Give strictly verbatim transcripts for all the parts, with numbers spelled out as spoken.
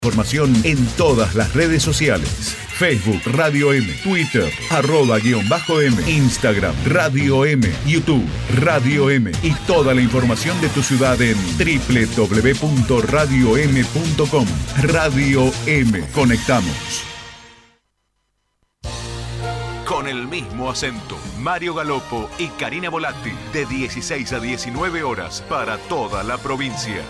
Información en todas las redes sociales. Facebook Radio M, Twitter, arroba guión bajo M, Instagram Radio M, YouTube Radio M y toda la información de tu ciudad en doble u doble u doble u punto radio m punto com. Radio M, conectamos. Con el mismo acento, Mario Galopo y Karina Volatti, de dieciséis a diecinueve horas para toda la provincia.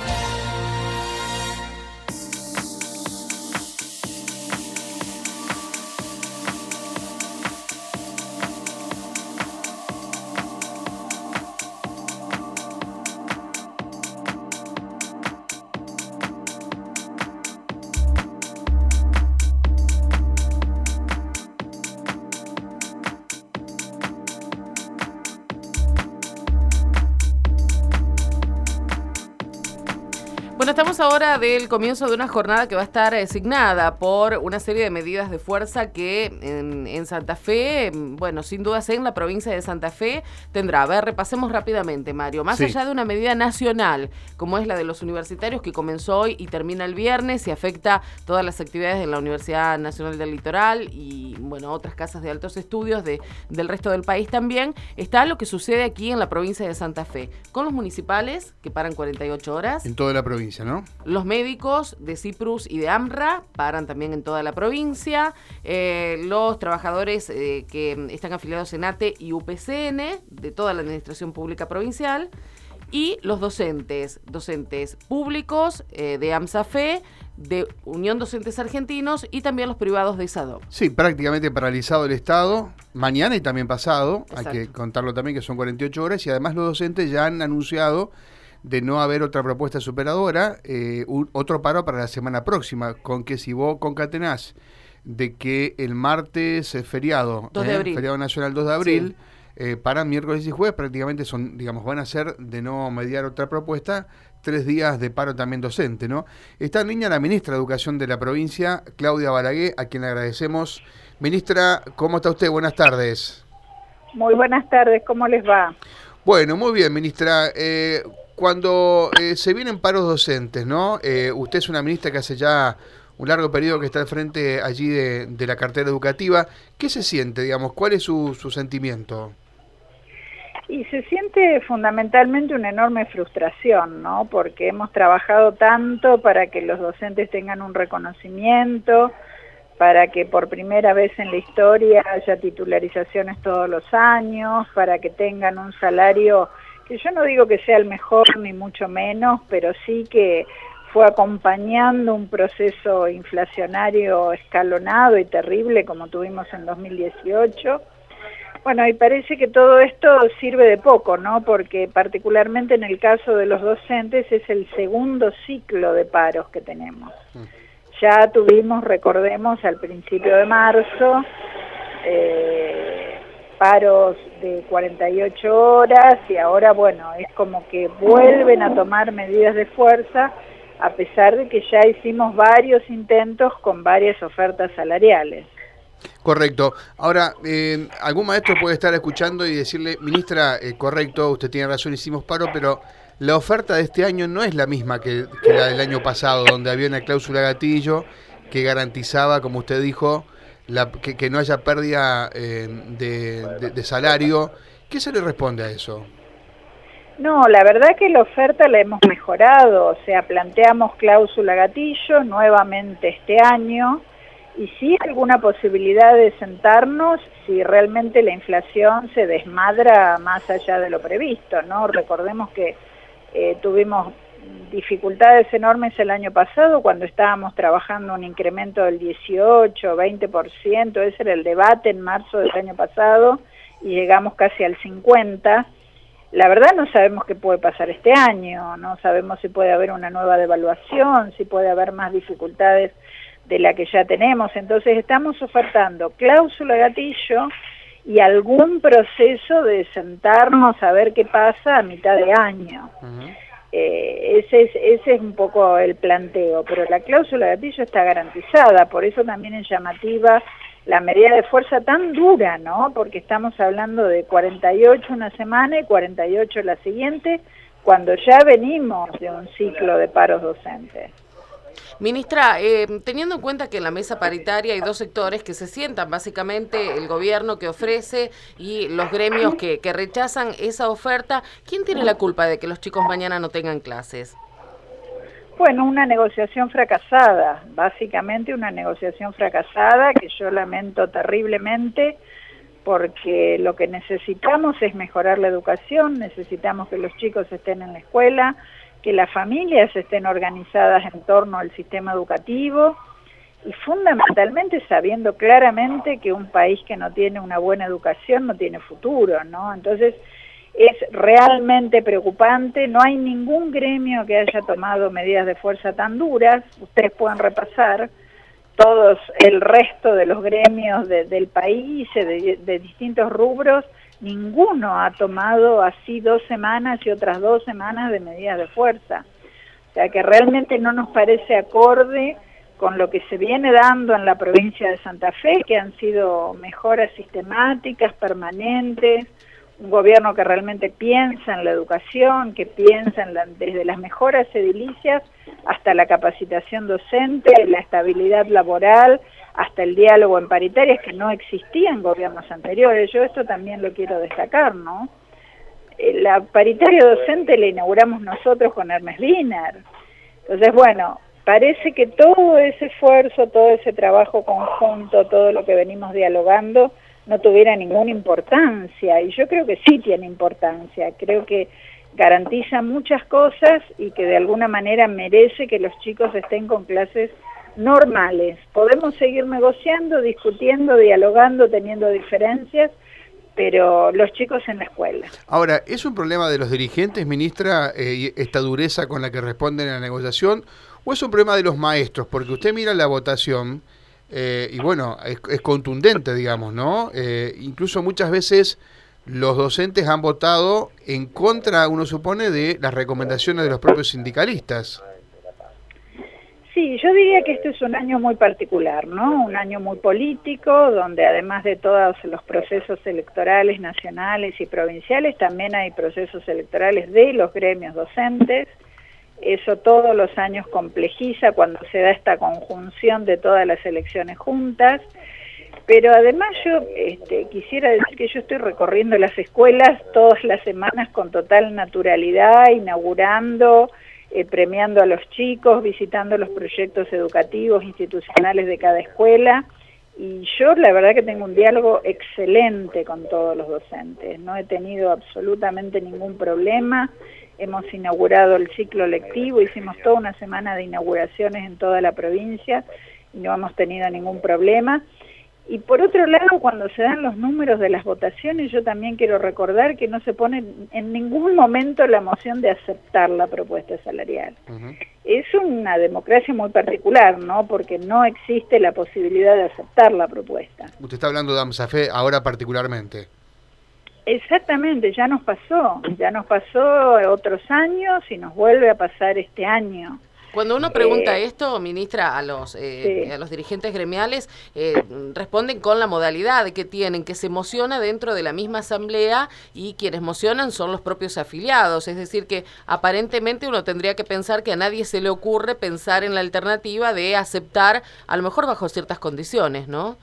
Bueno, estamos ahora del comienzo de una jornada que va a estar asignada por una serie de medidas de fuerza que en, en Santa Fe, bueno, sin dudas en la provincia de Santa Fe tendrá. A ver, repasemos rápidamente, Mario. Más sí. allá de una medida nacional, como es la de los universitarios, que comenzó hoy y termina el viernes y afecta todas las actividades de la Universidad Nacional del Litoral y, bueno, otras casas de altos estudios de, del resto del país también, está lo que sucede aquí en la provincia de Santa Fe, con los municipales, que paran cuarenta y ocho horas. En toda la provincia, ¿no? Los médicos de CIPRUS y de AMRA paran también en toda la provincia. Eh, los trabajadores eh, que están afiliados en A T E y U P C N, de toda la administración pública provincial. Y los docentes, docentes públicos eh, de AMSAFE, de Unión Docentes Argentinos y también los privados de SADOC. Sí, prácticamente paralizado el Estado, mañana y también pasado. Exacto. Hay que contarlo también que son cuarenta y ocho horas y además los docentes ya han anunciado de no haber otra propuesta superadora, eh, un, otro paro para la semana próxima, con que si vos concatenás de que el martes es feriado, dos de eh, abril. feriado nacional dos de abril, sí. eh, para miércoles y jueves prácticamente son, digamos, van a ser, de no mediar otra propuesta, tres días de paro también docente, ¿no? Está en línea la ministra de Educación de la provincia, Claudia Balaguer, a quien le agradecemos. Ministra, ¿cómo está usted? Buenas tardes. Muy buenas tardes, ¿cómo les va? Bueno, muy bien, ministra. Eh, Cuando eh, se vienen paros docentes, ¿no? Eh, usted es una ministra que hace ya un largo periodo que está al frente allí de, de la cartera educativa. ¿Qué se siente, digamos? ¿Cuál es su, su sentimiento? Y se siente fundamentalmente una enorme frustración, ¿no? Porque hemos trabajado tanto para que los docentes tengan un reconocimiento, para que por primera vez en la historia haya titularizaciones todos los años, para que tengan un salario que yo no digo que sea el mejor ni mucho menos, pero sí que fue acompañando un proceso inflacionario escalonado y terrible como tuvimos en dos mil dieciocho. Bueno, y parece que todo esto sirve de poco, ¿no? Porque particularmente en el caso de los docentes es el segundo ciclo de paros que tenemos. Ya tuvimos, recordemos, al principio de marzo, eh, paros de cuarenta y ocho horas y ahora, bueno, es como que vuelven a tomar medidas de fuerza a pesar de que ya hicimos varios intentos con varias ofertas salariales. Correcto. Ahora, eh, algún maestro puede estar escuchando y decirle, ministra, eh, correcto, usted tiene razón, hicimos paro, pero la oferta de este año no es la misma que, que la del año pasado, donde había una cláusula gatillo que garantizaba, como usted dijo, La, que, que no haya pérdida eh, de, de, de salario. ¿Qué se le responde a eso? No, la verdad que la oferta la hemos mejorado, o sea, planteamos cláusula gatillo nuevamente este año y sí alguna posibilidad de sentarnos si realmente la inflación se desmadra más allá de lo previsto, ¿no? Recordemos que eh, tuvimos dificultades enormes el año pasado cuando estábamos trabajando un incremento del dieciocho, veinte por ciento, ese era el debate en marzo del año pasado y llegamos casi al cincuenta. La verdad no sabemos qué puede pasar este año, no sabemos si puede haber una nueva devaluación, si puede haber más dificultades de la que ya tenemos, entonces estamos ofertando cláusula gatillo y algún proceso de sentarnos a ver qué pasa a mitad de año. Uh-huh. Eh, ese, es, ese es un poco el planteo, pero la cláusula gatillo está garantizada, por eso también es llamativa la medida de fuerza tan dura, ¿no? Porque estamos hablando de cuarenta y ocho una semana y cuarenta y ocho la siguiente, cuando ya venimos de un ciclo de paros docentes. Ministra, eh, teniendo en cuenta que en la mesa paritaria hay dos sectores que se sientan, básicamente el gobierno que ofrece y los gremios que, que rechazan esa oferta, ¿quién tiene la culpa de que los chicos mañana no tengan clases? Bueno, una negociación fracasada, básicamente una negociación fracasada que yo lamento terriblemente, porque lo que necesitamos es mejorar la educación, necesitamos que los chicos estén en la escuela, que las familias estén organizadas en torno al sistema educativo y fundamentalmente sabiendo claramente que un país que no tiene una buena educación no tiene futuro, ¿no? Entonces es realmente preocupante, no hay ningún gremio que haya tomado medidas de fuerza tan duras, ustedes pueden repasar todos el resto de los gremios de, del país, de, de distintos rubros, ninguno ha tomado así dos semanas y otras dos semanas de medidas de fuerza. O sea que realmente no nos parece acorde con lo que se viene dando en la provincia de Santa Fe, que han sido mejoras sistemáticas, permanentes, un gobierno que realmente piensa en la educación, que piensa en la, desde las mejoras edilicias hasta la capacitación docente, la estabilidad laboral, hasta el diálogo en paritarias que no existía en gobiernos anteriores. Yo esto también lo quiero destacar, ¿no? La paritaria docente la inauguramos nosotros con Hermes Wiener. Entonces, bueno, parece que todo ese esfuerzo, todo ese trabajo conjunto, todo lo que venimos dialogando, no tuviera ninguna importancia. Y yo creo que sí tiene importancia. Creo que garantiza muchas cosas y que de alguna manera merece que los chicos estén con clases normales. Podemos seguir negociando, discutiendo, dialogando, teniendo diferencias, pero los chicos en la escuela. Ahora, ¿es un problema de los dirigentes, ministra, eh, esta dureza con la que responden a la negociación, o es un problema de los maestros? Porque usted mira la votación eh, y bueno, es, es contundente, digamos, ¿no? Eh, incluso muchas veces los docentes han votado en contra, uno supone, de las recomendaciones de los propios sindicalistas. Sí, yo diría que este es un año muy particular, ¿no? Un año muy político, donde además de todos los procesos electorales nacionales y provinciales, también hay procesos electorales de los gremios docentes. Eso todos los años complejiza cuando se da esta conjunción de todas las elecciones juntas. Pero además yo este, quisiera decir que yo estoy recorriendo las escuelas todas las semanas con total naturalidad, inaugurando, Eh, premiando a los chicos, visitando los proyectos educativos, institucionales de cada escuela, y yo la verdad que tengo un diálogo excelente con todos los docentes, no he tenido absolutamente ningún problema, hemos inaugurado el ciclo lectivo, hicimos toda una semana de inauguraciones en toda la provincia y no hemos tenido ningún problema. Y por otro lado, cuando se dan los números de las votaciones, yo también quiero recordar que no se pone en ningún momento la moción de aceptar la propuesta salarial. Uh-huh. Es una democracia muy particular, ¿no? Porque no existe la posibilidad de aceptar la propuesta. Usted está hablando de AMSAFE ahora particularmente. Exactamente, ya nos pasó, ya nos pasó otros años y nos vuelve a pasar este año. Cuando uno pregunta eh, esto, ministra, a los eh, sí. a los dirigentes gremiales, eh, responden con la modalidad que tienen, que se emociona dentro de la misma asamblea y quienes mocionan son los propios afiliados. Es decir, que aparentemente uno tendría que pensar que a nadie se le ocurre pensar en la alternativa de aceptar, a lo mejor bajo ciertas condiciones, ¿no?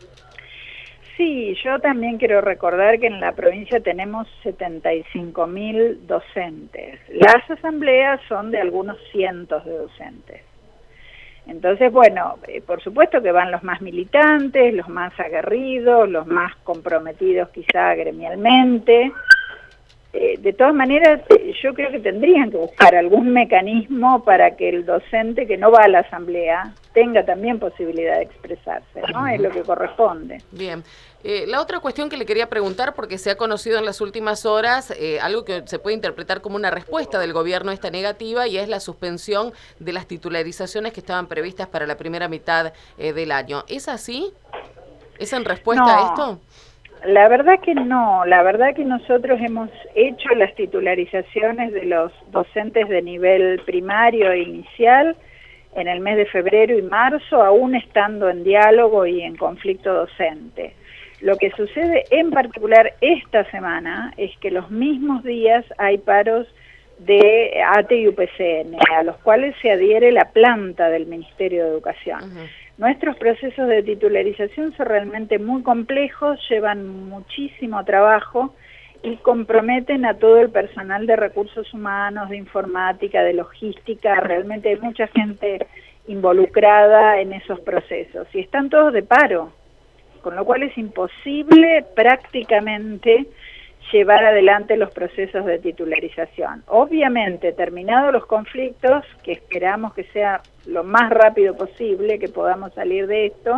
Sí, yo también quiero recordar que en la provincia tenemos setenta y cinco mil docentes. Las asambleas son de algunos cientos de docentes. Entonces, bueno, eh, por supuesto que van los más militantes, los más aguerridos, los más comprometidos quizá gremialmente. Eh, de todas maneras, eh, yo creo que tendrían que buscar algún mecanismo para que el docente que no va a la asamblea tenga también posibilidad de expresarse, ¿no? Es lo que corresponde. Bien. Eh, la otra cuestión que le quería preguntar, porque se ha conocido en las últimas horas eh, algo que se puede interpretar como una respuesta del gobierno a esta negativa, y es la suspensión de las titularizaciones que estaban previstas para la primera mitad eh, del año. ¿Es así? ¿Es en respuesta no. a esto? La verdad que no, la verdad que nosotros hemos hecho las titularizaciones de los docentes de nivel primario e inicial en el mes de febrero y marzo, aún estando en diálogo y en conflicto docente. Lo que sucede en particular esta semana es que los mismos días hay paros de A T E y U P C N, a los cuales se adhiere la planta del Ministerio de Educación. Uh-huh. Nuestros procesos de titularización son realmente muy complejos, llevan muchísimo trabajo y comprometen a todo el personal de recursos humanos, de informática, de logística. Realmente hay mucha gente involucrada en esos procesos y están todos de paro, con lo cual es imposible prácticamente llevar adelante los procesos de titularización. Obviamente, terminados los conflictos, que esperamos que sea lo más rápido posible, que podamos salir de esto,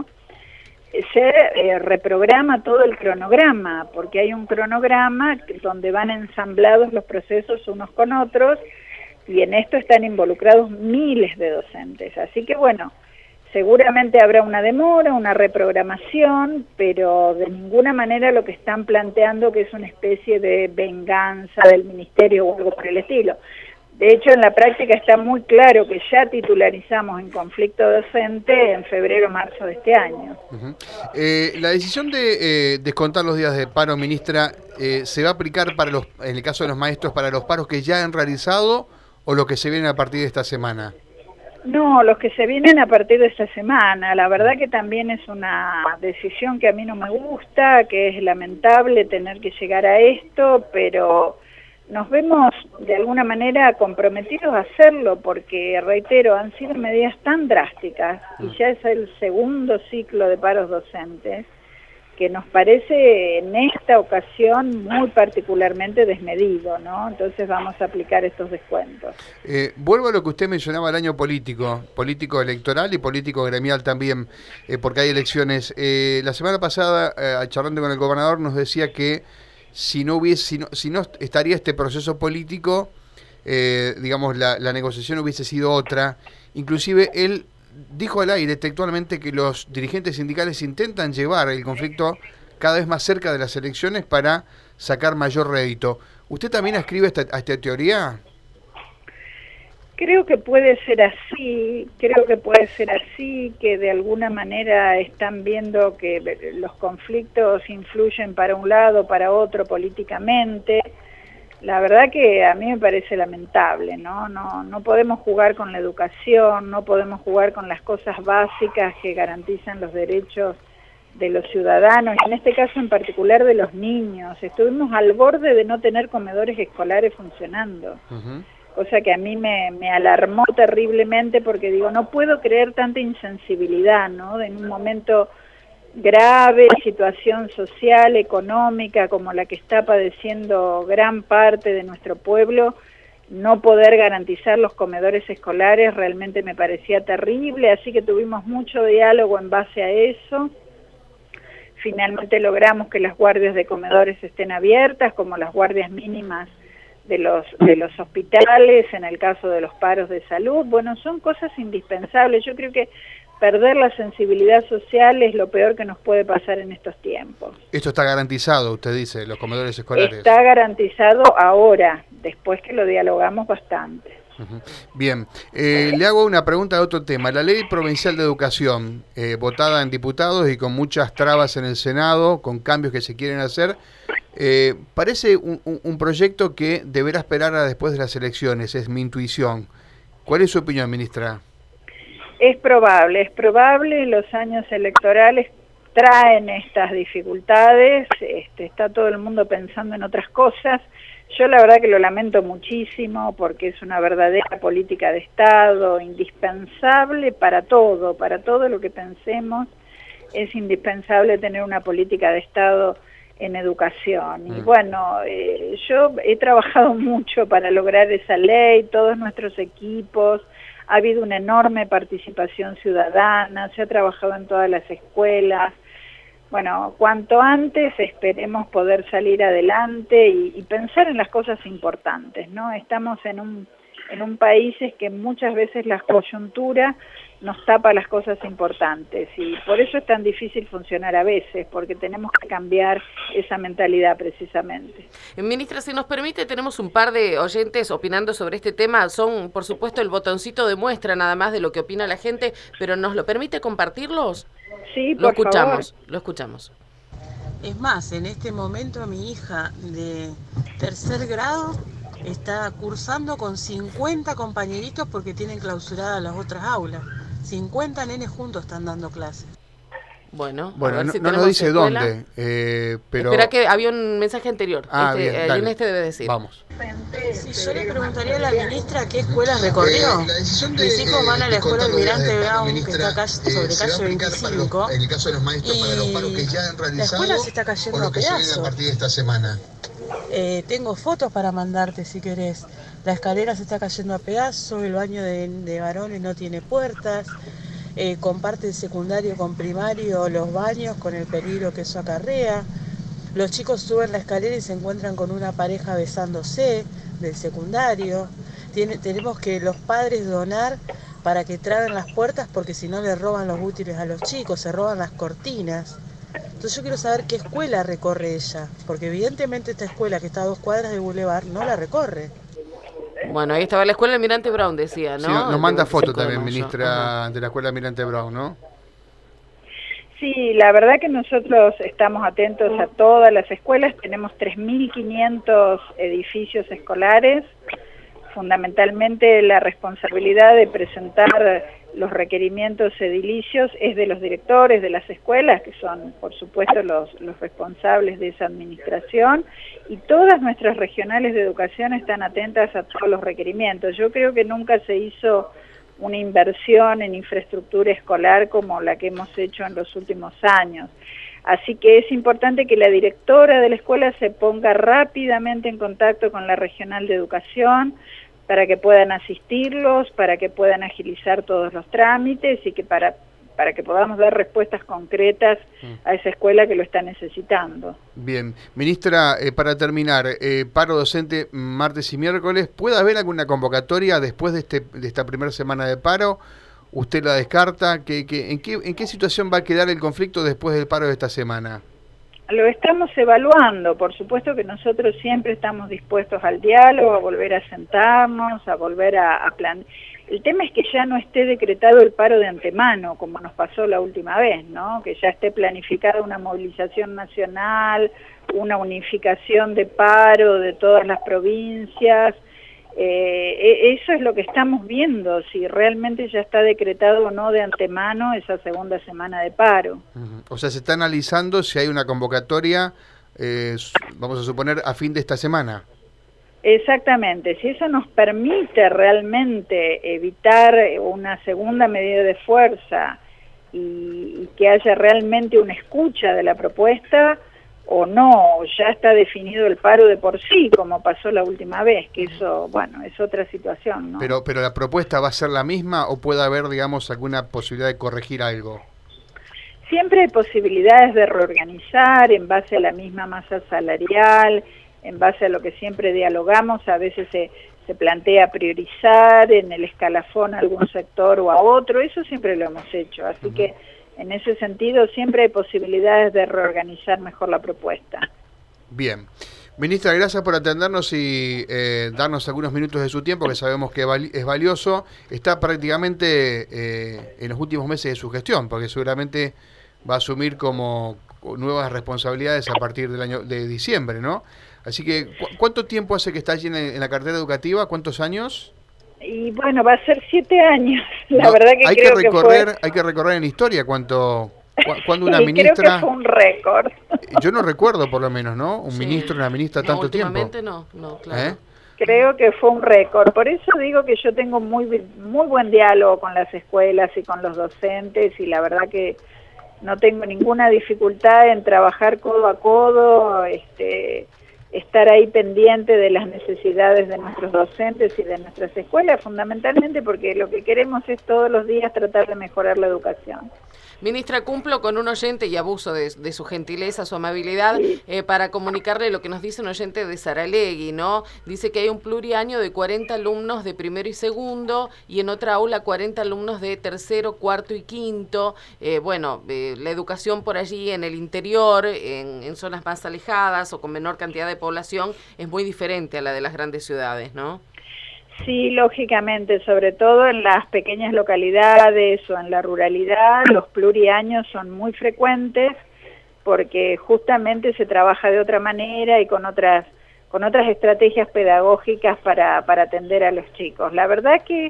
se eh, reprograma todo el cronograma, porque hay un cronograma donde van ensamblados los procesos unos con otros, y en esto están involucrados miles de docentes. Así que bueno, seguramente habrá una demora, una reprogramación, pero de ninguna manera lo que están planteando que es una especie de venganza del ministerio o algo por el estilo. De hecho, en la práctica está muy claro que ya titularizamos en conflicto docente en febrero o marzo de este año. Uh-huh. eh, la decisión de eh, descontar los días de paro, ministra, eh, ¿se va a aplicar para los, en el caso de los maestros, para los paros que ya han realizado o lo que se viene a partir de esta semana? No, los que se vienen a partir de esta semana. La verdad que también es una decisión que a mí no me gusta, que es lamentable tener que llegar a esto, pero nos vemos de alguna manera comprometidos a hacerlo, porque, reitero, han sido medidas tan drásticas y ya es el segundo ciclo de paros docentes, que nos parece en esta ocasión muy particularmente desmedido, ¿no? Entonces vamos a aplicar estos descuentos. Eh, vuelvo a lo que usted mencionaba, el año político, político electoral y político gremial también, eh, porque hay elecciones. Eh, la semana pasada, eh, charlando con el gobernador, nos decía que si no hubiese, si no, si no estaría este proceso político, eh, digamos, la, la negociación hubiese sido otra. Inclusive él dijo al aire textualmente que los dirigentes sindicales intentan llevar el conflicto cada vez más cerca de las elecciones para sacar mayor rédito. ¿Usted también ascribe a esta, a esta teoría? Creo que puede ser así, creo que puede ser así, que de alguna manera están viendo que los conflictos influyen para un lado, para otro políticamente. La verdad que a mí me parece lamentable, ¿no? No, no podemos jugar con la educación, no podemos jugar con las cosas básicas que garantizan los derechos de los ciudadanos, y en este caso en particular de los niños. Estuvimos al borde de no tener comedores escolares funcionando, uh-huh. cosa que a mí me, me alarmó terriblemente, porque digo, no puedo creer tanta insensibilidad, ¿no? En un momento grave, situación social, económica, como la que está padeciendo gran parte de nuestro pueblo, no poder garantizar los comedores escolares realmente me parecía terrible, así que tuvimos mucho diálogo en base a eso. Finalmente logramos que las guardias de comedores estén abiertas, como las guardias mínimas de los de los hospitales, en el caso de los paros de salud. Bueno, son cosas indispensables. Yo creo que perder la sensibilidad social es lo peor que nos puede pasar en estos tiempos. Esto está garantizado, usted dice, los comedores escolares. Está garantizado ahora, después que lo dialogamos bastante. Uh-huh. Bien, eh, le hago una pregunta de otro tema. La Ley Provincial de Educación, eh, votada en diputados y con muchas trabas en el Senado, con cambios que se quieren hacer, eh, parece un, un, un proyecto que deberá esperar a después de las elecciones, es mi intuición. ¿Cuál es su opinión, ministra? Es probable, es probable, los años electorales traen estas dificultades, este, está todo el mundo pensando en otras cosas. Yo la verdad que lo lamento muchísimo, porque es una verdadera política de Estado, indispensable para todo, para todo lo que pensemos, es indispensable tener una política de Estado en educación. Y bueno, eh, yo he trabajado mucho para lograr esa ley, todos nuestros equipos, ha habido una enorme participación ciudadana, se ha trabajado en todas las escuelas. Bueno, cuanto antes esperemos poder salir adelante y, y pensar en las cosas importantes, ¿no? Estamos en un, en un país es que muchas veces la coyuntura nos tapa las cosas importantes, y por eso es tan difícil funcionar a veces, porque tenemos que cambiar esa mentalidad precisamente. Ministra, si nos permite, tenemos un par de oyentes opinando sobre este tema. Son, por supuesto, el botoncito de muestra nada más de lo que opina la gente, pero ¿nos lo permite compartirlos? Sí, por lo escuchamos, favor. Lo escuchamos. Es más, en este momento mi hija de tercer grado está cursando con cincuenta compañeritos porque tienen clausuradas las otras aulas. cincuenta nenes juntos están dando clases. Bueno, bueno a ver no, si no nos dice escuela. dónde, eh, pero... Espera que había un mensaje anterior. Ah, este, bien, en este debe decir. Vamos. Sí, yo le preguntaría a la ministra qué escuelas recorrió. Eh, de, Mis hijos van a la escuela Almirante Brown, que está acá sobre eh, calle veinticinco. Los, en el caso de los maestros, para los paros que ya han realizado, la escuela se está cayendo a pedazos. A partir de esta semana. Eh, tengo fotos para mandarte si querés. La escalera se está cayendo a pedazos, el baño de, de varones no tiene puertas. Eh, comparte el secundario con primario los baños con el peligro que eso acarrea. Los chicos suben la escalera y se encuentran con una pareja besándose del secundario. Tiene, tenemos que los padres donar para que traben las puertas porque si no le roban los útiles a los chicos, se roban las cortinas. Entonces yo quiero saber qué escuela recorre ella, porque evidentemente esta escuela que está a dos cuadras de Boulevard no la recorre. Bueno, ahí estaba la escuela Almirante Brown, decía, ¿no? Sí, nos manda foto también, ministra, Ajá. de la escuela Almirante Brown, ¿no? Sí, la verdad que nosotros estamos atentos a todas las escuelas, tenemos tres mil quinientos edificios escolares, fundamentalmente la responsabilidad de presentar los requerimientos edilicios es de los directores de las escuelas, que son por supuesto los, los responsables de esa administración, y todas nuestras regionales de educación están atentas a todos los requerimientos. Yo creo que nunca se hizo una inversión en infraestructura escolar como la que hemos hecho en los últimos años. Así que es importante que la directora de la escuela se ponga rápidamente en contacto con la regional de educación para que puedan asistirlos, para que puedan agilizar todos los trámites y que para, para que podamos dar respuestas concretas a esa escuela que lo está necesitando. Bien. Ministra, eh, para terminar, eh, paro docente martes y miércoles, ¿puede haber alguna convocatoria después de, este, de esta primera semana de paro? ¿Usted la descarta? ¿Qué, qué, en, qué, ¿En qué situación va a quedar el conflicto después del paro de esta semana? Lo estamos evaluando, por supuesto que nosotros siempre estamos dispuestos al diálogo, a volver a sentarnos, a volver a, a plan. El tema es que ya no esté decretado el paro de antemano, como nos pasó la última vez, ¿no? Que ya esté planificada una movilización nacional, una unificación de paro de todas las provincias. Eh, eso es lo que estamos viendo, si realmente ya está decretado o no de antemano esa segunda semana de paro. Uh-huh. O sea, se está analizando si hay una convocatoria, eh, vamos a suponer, a fin de esta semana. Exactamente, si eso nos permite realmente evitar una segunda medida de fuerza y, y que haya realmente una escucha de la propuesta, o no, ya está definido el paro de por sí, como pasó la última vez, que eso, bueno, es otra situación, ¿no? Pero, pero la propuesta va a ser la misma o puede haber, digamos, alguna posibilidad de corregir algo. Siempre hay posibilidades de reorganizar en base a la misma masa salarial, en base a lo que siempre dialogamos, a veces se, se plantea priorizar en el escalafón a algún sector o a otro, eso siempre lo hemos hecho, así uh-huh. que en ese sentido siempre hay posibilidades de reorganizar mejor la propuesta. Bien. Ministra, gracias por atendernos y eh, darnos algunos minutos de su tiempo, que sabemos que es valioso. Está prácticamente eh, en los últimos meses de su gestión, porque seguramente va a asumir como nuevas responsabilidades a partir del año de diciembre, ¿no? Así que, ¿cu ¿cuánto tiempo hace que está allí en, en la cartera educativa? ¿Cuántos años? Y bueno, va a ser siete años. La no, verdad que hay creo que recorrer, que fue... hay que recorrer en historia cuánto, cu cuando una sí, ministra. Creo que fue un récord. Yo no recuerdo, por lo menos, ¿no? Un sí. ministro, una ministra no, tanto tiempo. No, no, claro. ¿Eh? Creo que fue un récord. Por eso digo que yo tengo muy muy buen diálogo con las escuelas y con los docentes y la verdad que no tengo ninguna dificultad en trabajar codo a codo, este. estar ahí pendiente de las necesidades de nuestros docentes y de nuestras escuelas, fundamentalmente porque lo que queremos es todos los días tratar de mejorar la educación. Ministra, cumplo con un oyente y abuso de, de su gentileza, su amabilidad, sí. eh, para comunicarle lo que nos dice un oyente de Saralegui, ¿no? Dice que hay un pluriaño de cuarenta alumnos de primero y segundo y en otra aula cuarenta alumnos de tercero, cuarto y quinto. Eh, bueno, eh, la educación por allí en el interior, en, en zonas más alejadas o con menor cantidad de población, es muy diferente a la de las grandes ciudades, ¿no? Sí, lógicamente, sobre todo en las pequeñas localidades o en la ruralidad, los pluriaños son muy frecuentes porque justamente se trabaja de otra manera y con otras con otras estrategias pedagógicas para, para atender a los chicos. La verdad que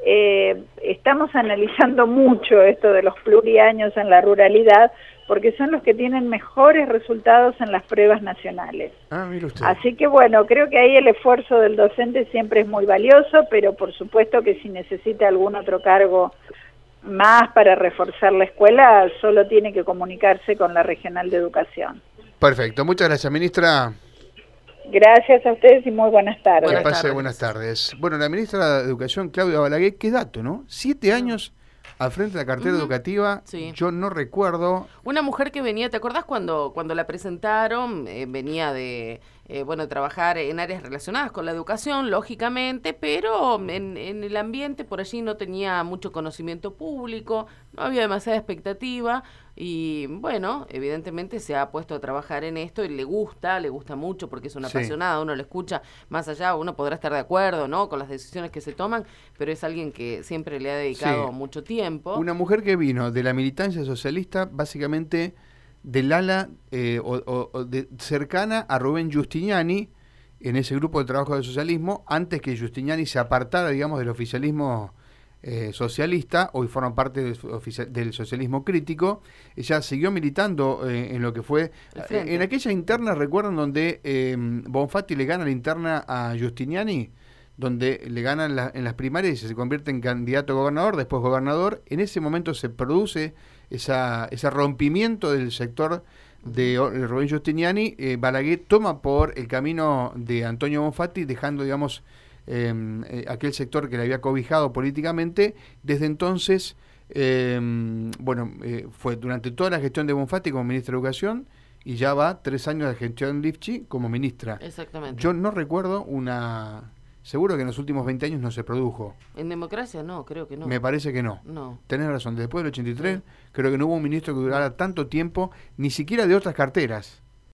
eh, estamos analizando mucho esto de los pluriaños en la ruralidad, porque son los que tienen mejores resultados en las pruebas nacionales. Ah, mire usted. Así que bueno, creo que ahí el esfuerzo del docente siempre es muy valioso, pero por supuesto que si necesita algún otro cargo más para reforzar la escuela, solo tiene que comunicarse con la Regional de Educación. Perfecto, muchas gracias, ministra. Gracias a ustedes y muy buenas tardes. Que pase buenas tardes. Bueno, la ministra de Educación, Claudia Balaguer, qué dato, ¿no? Siete años al frente de la cartera uh-huh. educativa, sí. Yo no recuerdo... Una mujer que venía, ¿te acordás cuando, cuando la presentaron? Eh, venía de, eh, bueno, trabajar en áreas relacionadas con la educación, lógicamente, pero en, en el ambiente por allí no tenía mucho conocimiento público, no había demasiada expectativa y, bueno, evidentemente se ha puesto a trabajar en esto y le gusta, le gusta mucho porque es una sí. apasionada, uno lo escucha más allá, uno podrá estar de acuerdo, ¿no?, con las decisiones que se toman, pero es alguien que siempre le ha dedicado sí. mucho tiempo. Una mujer que vino de la militancia socialista, básicamente del ala eh, o, o, o de, cercana a Rubén Giustiniani, en ese grupo de trabajo del socialismo, antes que Giustiniani se apartara, digamos, del oficialismo eh, socialista, hoy forma parte del, del socialismo crítico. Ella siguió militando eh, en lo que fue, eh, en aquella interna, recuerdan, donde eh, Bonfatti le gana la interna a Giustiniani, donde le ganan la, en las primarias y se convierte en candidato a gobernador, después gobernador. En ese momento se produce esa, ese rompimiento del sector de Rubén Giustiniani. eh, Balaguer toma por el camino de Antonio Bonfatti, dejando, digamos, eh, eh, aquel sector que le había cobijado políticamente. Desde entonces, eh, bueno, eh, fue durante toda la gestión de Bonfatti como ministra de Educación, y ya va tres años de gestión Lifchi como ministra. Exactamente. Yo no recuerdo una... Seguro que en los últimos veinte años no se produjo. En democracia no, creo que no. Me parece que no. No. Tenés razón, después del ochenta y tres sí. creo que no hubo un ministro que durara tanto tiempo, ni siquiera de otras carteras.